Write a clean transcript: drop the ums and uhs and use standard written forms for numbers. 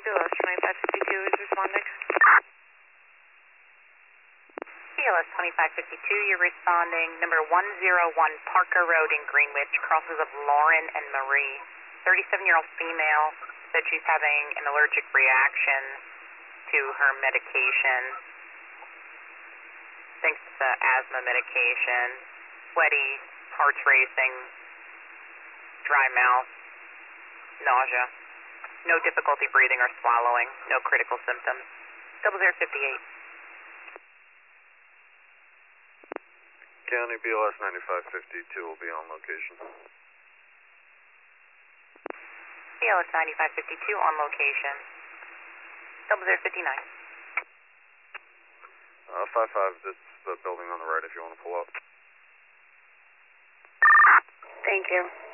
BLS 2552 is responding. BLS 2552, you're responding. Number 101 Parker Road in Greenwich, crosses of Lauren and Marie. 37-year-old female said she's having an allergic reaction to her medication. Thinks it's asthma medication. Sweaty, heart's racing, dry mouth, nausea. No difficulty breathing or swallowing. No critical symptoms. 0058. County BLS 9552 will be on location. BLS 9552 on location. 0059. 55, that's the building on the right if you want to pull up. Thank you.